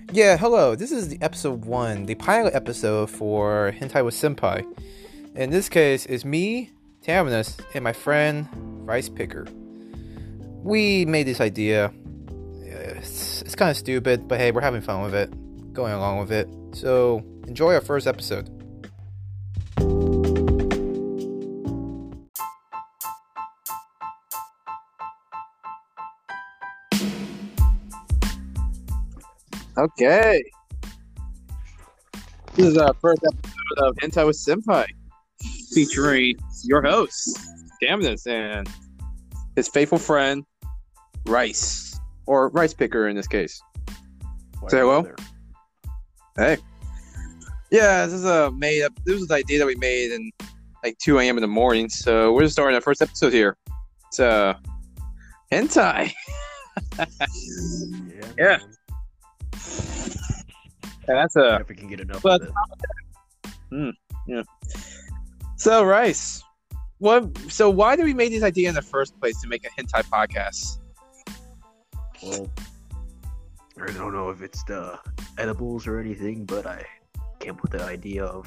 Yeah, hello. This is the episode 1, the pilot episode for Hentai with Senpai. In this case, it's me, Taminus, and my friend, Rice Picker. We made this idea. It's kind of stupid, but hey, we're having fun with it, going along with it. So, enjoy our first episode. Okay. This is our first episode of Hentai with Senpai, featuring your host, Taminus, and his faithful friend, Rice, or Rice Picker in this case. Say hello. Hey. Yeah, this is this was the idea that we made in like 2 a.m. in the morning, so we're just starting our first episode here. It's hentai. Yeah. That's if we can get enough of it. Yeah. So Rice, why did we make this idea in the first place to make a hentai podcast? Well, I don't know if it's the edibles or anything, but I came up with the idea of,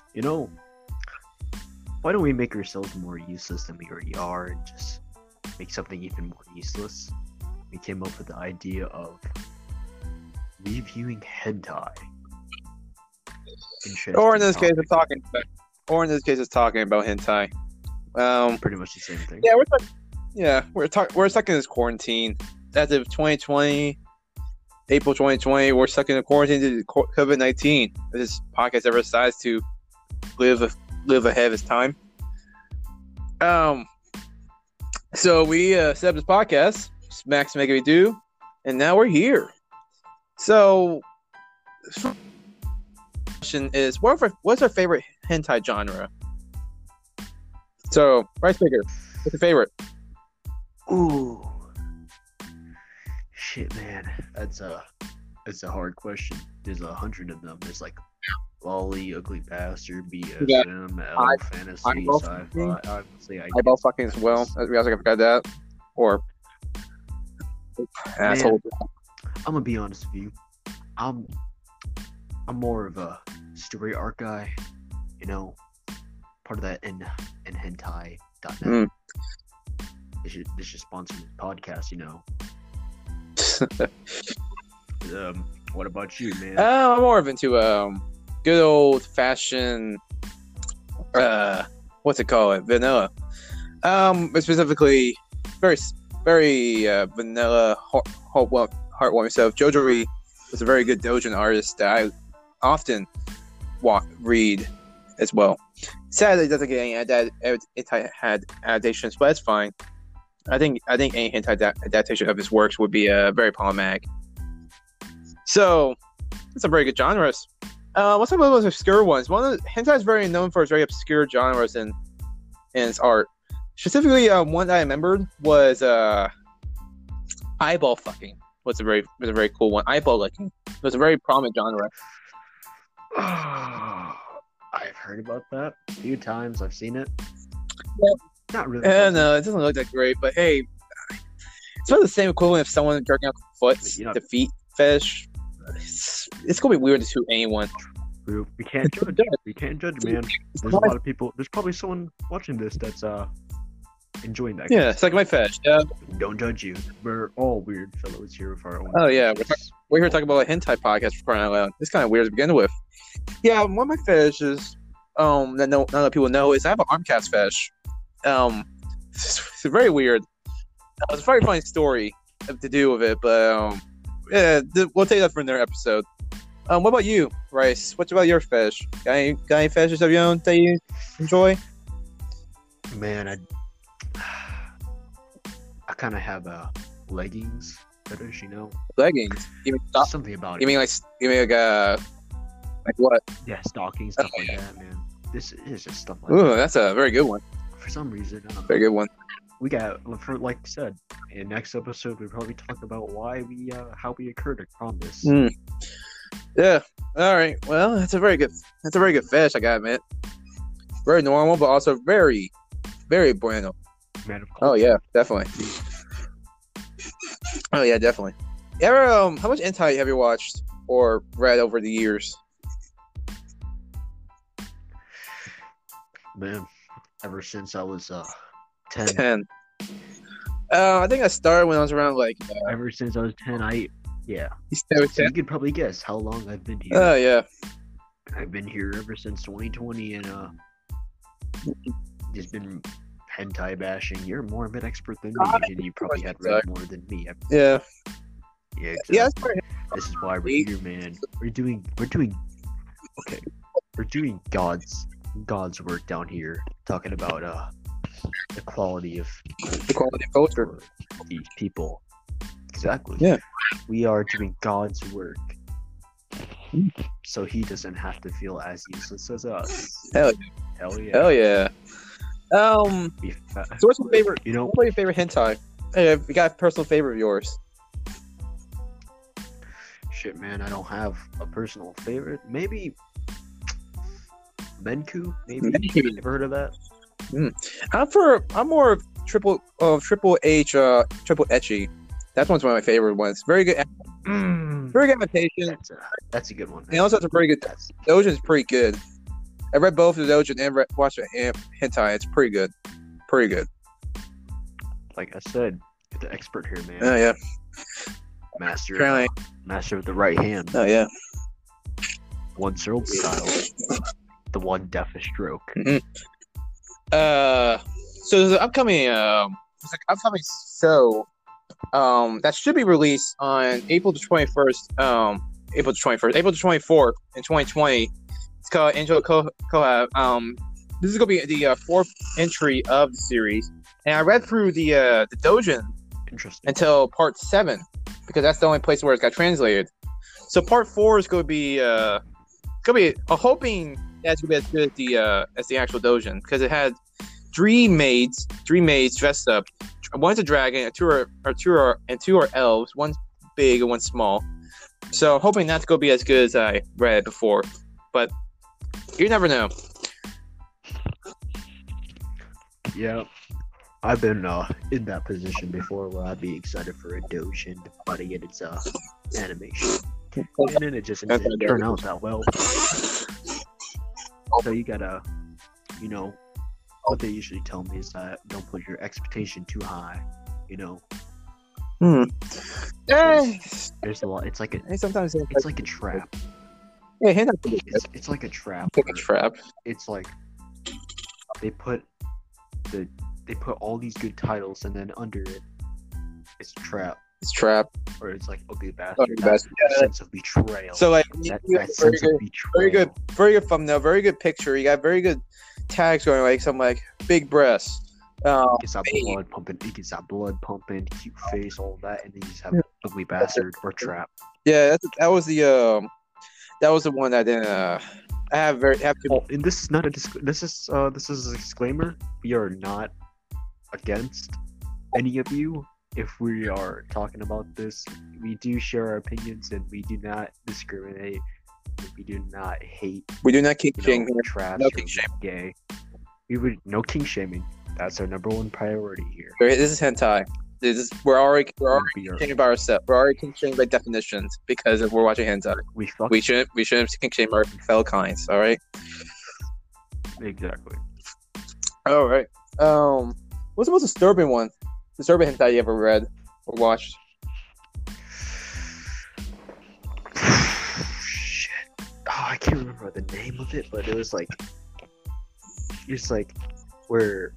why don't we make ourselves more useless than we already are and just make something even more useless? We came up with the idea of reviewing hentai. Or in this case, it's talking about hentai. Pretty much the same thing. Yeah, we're stuck in this quarantine. As of 2020, April 2020, we're stuck in a quarantine due to COVID-19. This podcast ever decides to live ahead of its time. So we set up this podcast, Max Make It Do, and now we're here. So, question is, what's our favorite hentai genre? So, Rice Picker, what's your favorite? Ooh, shit, man, that's a hard question. There's 100 of them. There's like lolly, ugly bastard, BSM, L, fantasy, sci-fi. Obviously, eyeball fucking as well. We also forgot that. Or asshole. I'm gonna be honest with you. I'm more of a story arc guy, part of that in hentai.net. This should sponsor this podcast, What about you, man? I'm more of into good old fashioned what's it called? Vanilla. Specifically very very vanilla heartwarming stuff. Jojo Ri was a very good doujin artist that I often read as well. Sadly, it doesn't get any hentai adaptations, but it's fine. I think any hentai adaptation of his works would be very problematic. So, it's a very good genres. What's some of those obscure ones? Hentai is very known for its very obscure genres in its art. Specifically, one that I remembered was eyeball fucking. Was a very cool one. Eyeball licking. It was a very prominent genre. I've heard about that a few times. I've seen it. Yeah. Not really. No, it doesn't look that great. But hey, it's about the same equivalent of someone jerking out foot, the feet fetish. It's gonna be weird to shoot anyone. We can't judge. We can't judge, man. There's a lot of people. There's probably someone watching this that's enjoying that. Yeah, it's like my fetish. Don't judge you. We're all weird fellows here with our own. Oh yeah, we're here talking about a hentai podcast for crying out loud. It's kind of weird to begin with. Yeah, one of my fetishes, that none of people know, is I have an arm cast fetish. It's very weird. It's a very funny story to do with it, but yeah, we'll take that for another episode. What about you, Rice? What's about your fetish? Got any fetishes of your own that you enjoy? Man, I kind of have leggings fetish, Leggings? You mean something about it? You mean like what? Yeah, stockings, stuff like that, man. This is just stuff like that. Ooh, that's a very good one. For some reason, I don't know. Very good one. We got, like I said, in next episode we probably talk about why how we occurred upon this. Yeah. All right. Well, that's a very good fetish, I gotta admit. Very normal, but also very, very bueno. Man of culture. Oh yeah, definitely. Oh yeah, definitely. Ever how much hentai have you watched? or read over the years? Man, ever since I was 10. 10. I think I started when I was around like. Ever since I was 10, yeah. You started with So 10? you could probably guess how long I've been here. Oh yeah. I've been here ever since 2020, and just been hentai bashing. You're more of an expert than me, and you probably had read more than me. Yeah. Yeah, exactly. Yeah, that's probably This is why we're here, man. We're doing God's work down here, talking about the quality of the quality of culture. these people. Exactly. Yeah. We are doing God's work, so He doesn't have to feel as useless as us. Hell yeah. Hell yeah. So what's your favorite? You know, What's your favorite hentai? Hey, you got a personal favorite of yours? shit, man. I don't have a personal favorite. Maybe Menku. Maybe. Menku. Ever heard of that? I'm more of triple H triple ecchi. That's one of my favorite ones. Very good. Very good imitation. That's a good one. And also, it's a very good. Doujin's pretty good. I read both the Doujin and watched the hentai. It's pretty good. Pretty good. Like I said, you're the expert here, man. Oh yeah. Master Apparently. with the right hand. Oh yeah. One Zero style. The one deafest stroke. Mm-hmm. So there's an upcoming show that should be released on April the 24th in 2020. It's called Angel Collab. This is gonna be the fourth entry of the series, and I read through the Doujin until part 7 because that's the only place where it got translated. So part 4 is gonna be hoping that's gonna be as good as the actual Doujin because it had three maids dressed up. One's a dragon, two are elves. One's big and one's small. So hoping that's gonna be as good as I read before, but you never know. Yeah, I've been in that position before where I'd be excited for a Doujin, but again, it's animation, and then it just didn't turn out that well. So you gotta, what they usually tell me is that don't put your expectation too high. There's a lot. It's like sometimes it's like a trap. Yeah, it's like a trap. It's like a trap. It's like they put all these good titles, and then under it, it's a trap. It's trap. Or it's like ugly bastard. Ugly bastard. That sense of betrayal. So like that sense of betrayal. Very good thumbnail, very good picture. You got very good tags going, like some like big breasts. Gets that blood pumping, cute face, all that, and then you just have ugly bastard or trap. Yeah, that was the one that didn't. I have to. Oh, and this is not a this is a disclaimer. We are not against any of you. If we are talking about this, we do share our opinions, and we do not discriminate. We do not hate. We do not kink shame. Trash. No kink shame. Gay. No kink shaming. That's our number one priority here. This is hentai. We're already kink by ourselves. We're already kink shamed by definitions because we're watching hentai. We shouldn't kink shame our fellow kinds. All right. Exactly. All right. What's the most disturbing one? Disturbing hentai you ever read or watched? Shit. Oh, I can't remember the name of it, but it was like, where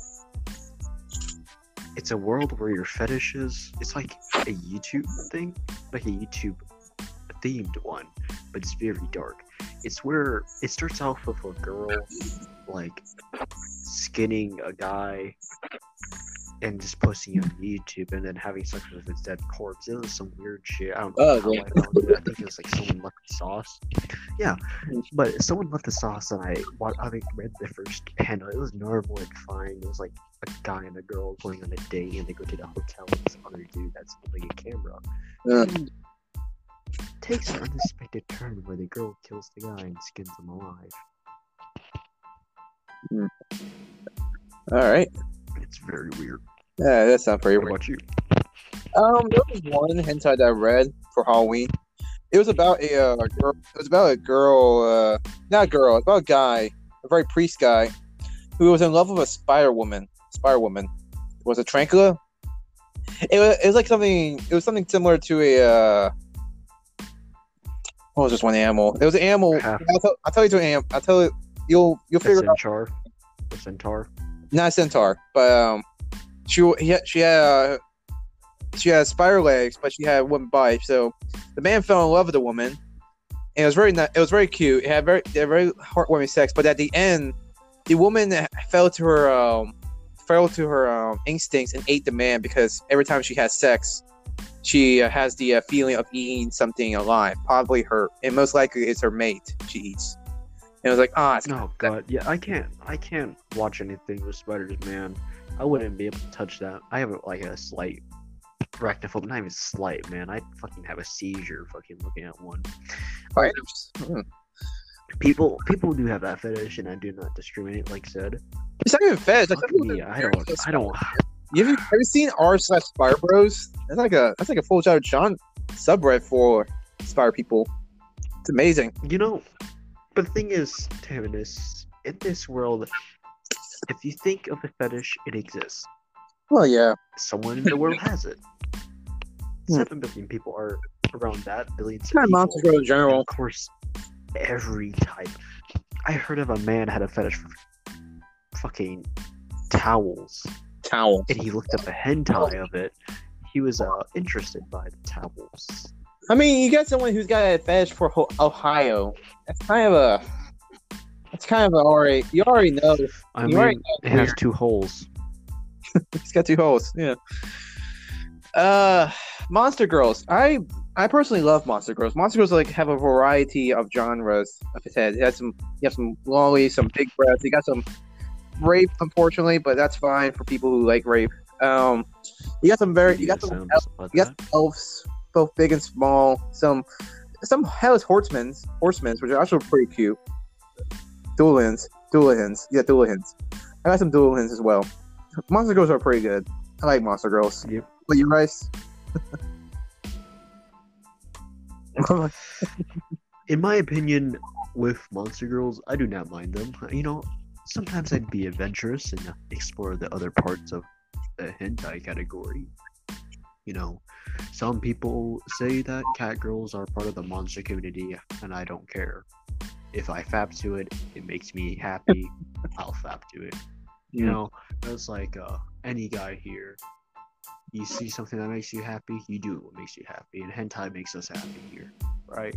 it's a world where your fetishes. It's like a YouTube thing, like a YouTube themed one, but it's very dark. It's where it starts off with a girl like skinning a guy and just posting it on YouTube and then having sex with his dead corpse. It was some weird shit. I don't know how I found it. I think it was like someone left the sauce. Yeah, but someone left the sauce and I read the first panel. It was normal and fine. It was like a guy and a girl going on a date and they go to the hotel with some other dude that's holding a camera. And takes an unexpected turn where the girl kills the guy and skins him alive. All right. It's very weird. Yeah, that sounds pretty weird. What about you? There was one hentai that I read for Halloween. It was about a girl. It was about a girl. Not a girl. It was about a guy, a very priest guy, who was in love with a spider woman. Spider woman. Was it Trancula? It was like something. It was something similar to a. What was this one animal? It was an animal. I'll tell you to an animal. I'll tell you. You'll figure it out. A centaur. Not a centaur, but she had spider legs, but she had one bite. So the man fell in love with the woman, and it was very cute. It had very heartwarming sex. But at the end, the woman fell to her instincts and ate the man, because every time she has sex, she has the feeling of eating something alive, probably her, and most likely it's her mate she eats. And it was like, oh god, yeah, I can't watch anything with spiders, man. I wouldn't be able to touch that. I have like a slight arachnophobia, not even slight, man. I fucking have a seizure fucking looking at one. Spiders. People do have that fetish, and I do not discriminate. Like said, it's not even fetish. Yeah, I don't. Have you seen r/Spider Bros? That's like a full John subreddit for spider people. It's amazing. You know, but the thing is, Taminus, in this world, if you think of a fetish, it exists. Well, yeah. Someone in the world has it. 7 billion people are around that, billions. Kind of monster girl in general. And of course, every type. I heard of a man had a fetish for fucking towels. Towels. And he looked up a hentai of it. He was interested by the towels. I mean, you got someone who's got a fetish for Ohio. That's kind of already. You already know. I mean, it has 2 holes. It's got 2 holes. Yeah. Monster Girls. I personally love Monster Girls. Monster Girls have a variety of genres of its head. You have some lollies, some big breasts. You got some rape, unfortunately, but that's fine for people who like rape. You got some elves, both big and small. Some hellish horsemen, which are also pretty cute. Dualins. Yeah, Dualins. I got some Dualins as well. Monster Girls are pretty good. I like Monster Girls. Yep. What you, Rice? In my opinion, with Monster Girls, I do not mind them. You know, sometimes I'd be adventurous and explore the other parts of the hentai category. You know, some people say that cat girls are part of the monster community, and I don't care. If I fap to it, it makes me happy, I'll fap to it. You know, it's like any guy here. You see something that makes you happy, you do what makes you happy, and hentai makes us happy here, right?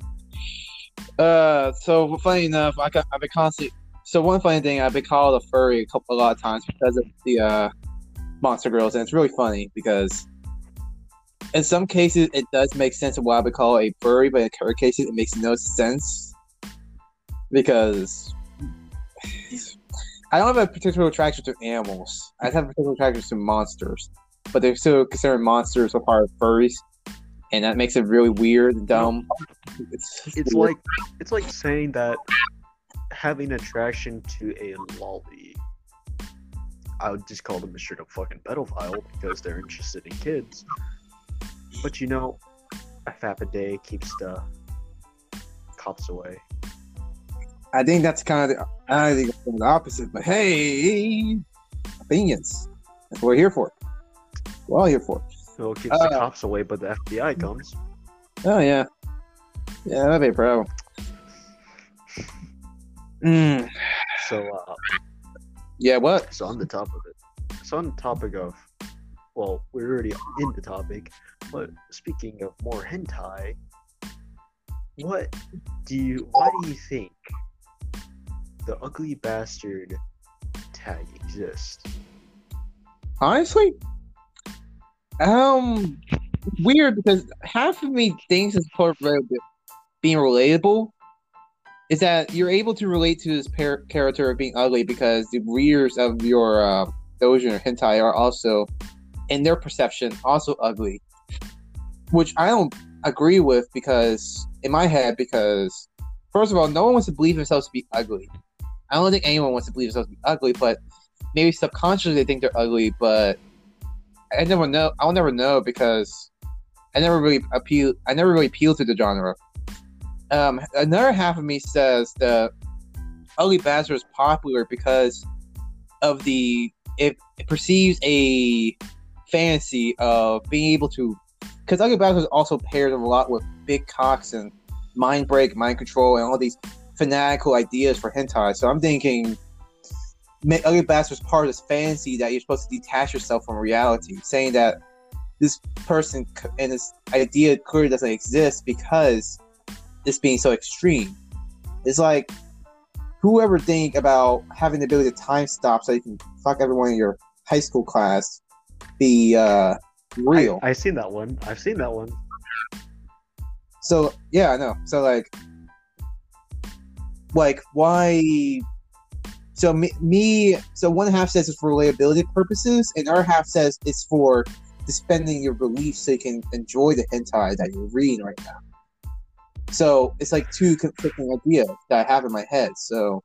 So funny enough, I've been constantly. So one funny thing, I've been called a furry a lot of times because of the Monster Girls, and it's really funny because in some cases it does make sense of why I would call a furry, but in other cases it makes no sense because I don't have a particular attraction to animals. I have a particular attraction to monsters, but they're still considered monsters a part of furries, and that makes it really weird and dumb. It's like saying that having attraction to a lolly, I would just call them a straight up fucking pedophile because they're interested in kids. But you know, a fap a day keeps the cops away. I think that's kind of the opposite, but hey, opinions. That's what we're here for. We're all here for. So it keeps the cops away, but the FBI comes. Oh, yeah. Yeah, that'd be a problem. So, yeah, what? So on the topic of, well, we're already in the topic, but speaking of more hentai, why do you think the ugly bastard tag exists? Honestly, weird because half of me thinks it's part of being relatable. Is that you're able to relate to this character being ugly because the readers of your doujin or hentai are also, in their perception, also ugly, which I don't agree with because in my head, because first of all, no one wants to believe themselves to be ugly. I don't think anyone wants to believe themselves to be ugly, but maybe subconsciously they think they're ugly, but I never know. I'll never know because I never really appealed to the genre. Another half of me says the Ugly Bastard is popular because of it perceives a fantasy of being able to, because Ugly Bastard is also paired a lot with big cocks and mind break, mind control, and all these fanatical ideas for hentai. So I'm thinking Ugly Bastard is part of this fantasy that you're supposed to detach yourself from reality, saying that this person and this idea clearly doesn't exist because it's being so extreme. It's like, whoever think about having the ability to time stop so you can fuck everyone in your high school class be real? I've seen that one. So yeah, I know. So like why? So so one half says it's for relatability purposes, and the other half says it's for suspending your belief so you can enjoy the hentai that you're reading right now. So it's like two conflicting ideas that I have in my head. So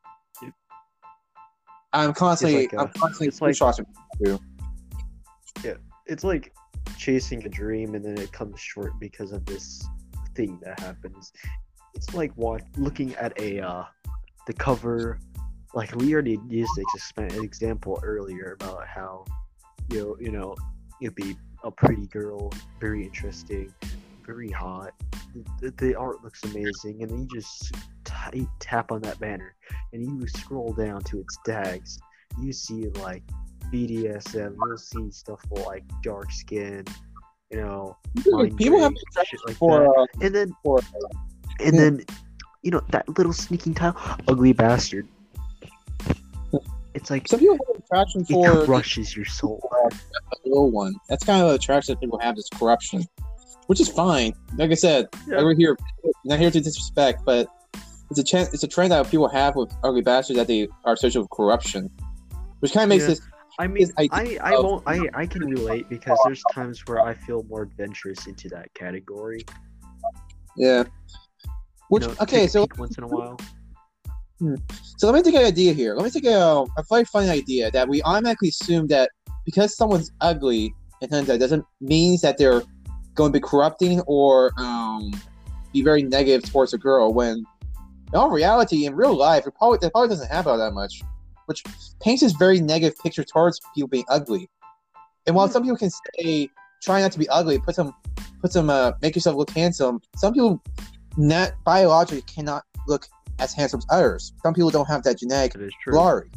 I'm constantly watching. Yeah, it's like chasing a dream and then it comes short because of this thing that happens. It's like looking at the cover. Like we already used an example earlier about how you know it'd be a pretty girl, very interesting, very hot. The art looks amazing, and then you just tap on that banner, and you scroll down to its tags. You see like BDSM. You'll see stuff like dark skin, people have shit like that. And then that little sneaking title, Ugly Bastard. It's like some people have attraction for it crushes your soul. A little one. That's kind of the attraction that people have, is corruption, which is fine. Like I said, not here to disrespect, but it's a trend that people have with Ugly Bastards, that they are associated with corruption, which kind of makes this. I mean, I can relate because there's times where I feel more adventurous into that category. Yeah. Which so once in a while. So let me take an idea here. Let me take a very funny idea that we automatically assume that because someone's ugly and that doesn't mean that they're going to be corrupting or be very negative towards a girl, when in all reality, in real life, that probably doesn't happen all that much, which paints this very negative picture towards people being ugly. And while some people can say try not to be ugly, make yourself look handsome, some people biologically cannot look as handsome as others. Some people don't have that genetic glory.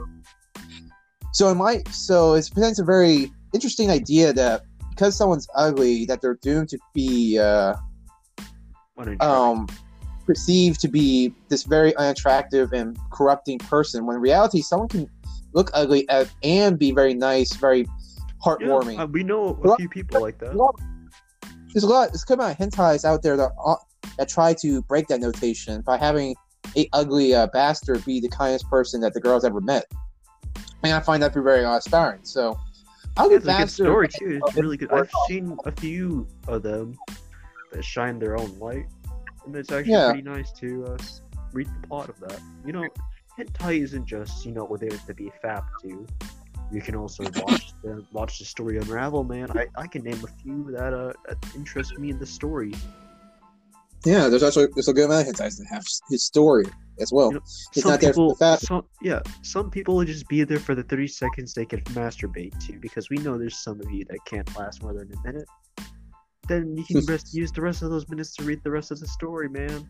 So it presents a very interesting idea that because someone's ugly, that they're doomed to be perceived to be this very unattractive and corrupting person. When in reality, someone can look ugly and be very nice, very heartwarming. Yeah, we know a few people like that. There's a good amount of hentais out there that try to break that notation by having a ugly bastard be the kindest person that the girl's ever met, and I find that to be very inspiring. So, it's a good story too. It's really good. I've seen a few of them that shine their own light, and it's actually pretty nice to read the plot of that. Hentai isn't just what there to be fapped to. You can also watch the story unravel, man. I can name a few that interest me in the story. Yeah, there's a good amount of hentais that have his story as well. It's not there for the fap. Some people will just be there for the 30 seconds they can masturbate to, because we know there's some of you that can't last more than a minute. Then you can use the rest of those minutes to read the rest of the story, man.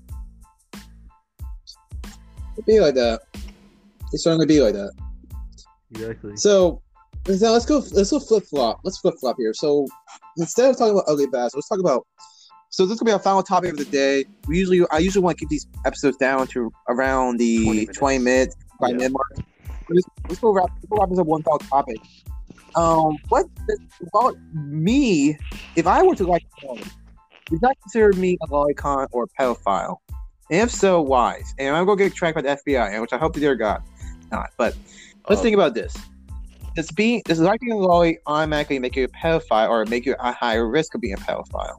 It'd be like that. It certainly be like that. Exactly. So let's go flip flop. Let's flip flop here. So instead of talking about Ugly Bastard, let's talk about. So this will be our final topic of the day. I usually want to keep these episodes down to around the 20 minutes by mid mark. Let's go wrap this up one final topic. What about me? If I were to like a girl, would that consider me a lolicon or a pedophile? And if so, why? And I'm going to get tracked by the FBI, which I hope to dear God not. But let's think about this. Does liking a lolly automatically make you a pedophile, or make you at higher risk of being a pedophile?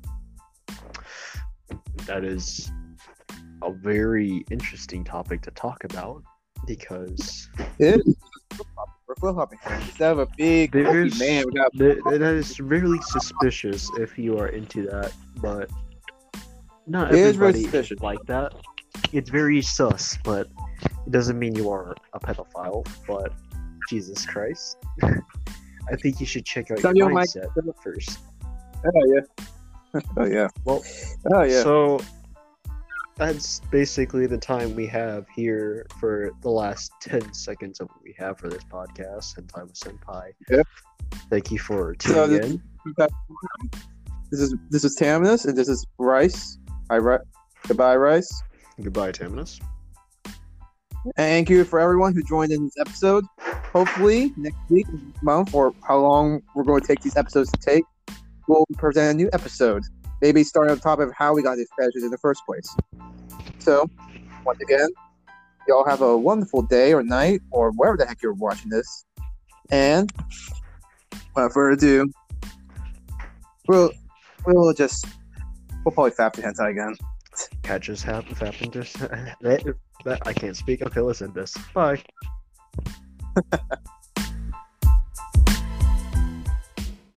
That is a very interesting topic to talk about, because it is. We're flip flopping here. Instead of a big bulky man, we got that is really suspicious if you are into that, but not It is very everybody is suspicious. like that. It's very sus, but it doesn't mean you are a pedophile. But Jesus Christ, I think you should check out Tell your your mic- mindset first. Oh yeah. Oh yeah. Well, Oh yeah. so that's basically the time we have here for the last 10 seconds of what we have for this podcast. And Time with Senpai. Yep. Thank you for So tuning in. this is Taminus, and this is Rice. Goodbye, Rice. Goodbye, Taminus. And thank you for everyone who joined in this episode. Hopefully, next week, month, or how long we're going to take these episodes to take, we'll present a new episode. Maybe starting on top of how we got these treasures in the first place. So, once again, y'all have a wonderful day or night, or wherever the heck you're watching this. And, without further ado, we'll probably fap the hentai again. Catches happened to I can't speak. Okay, listen to this. Bye.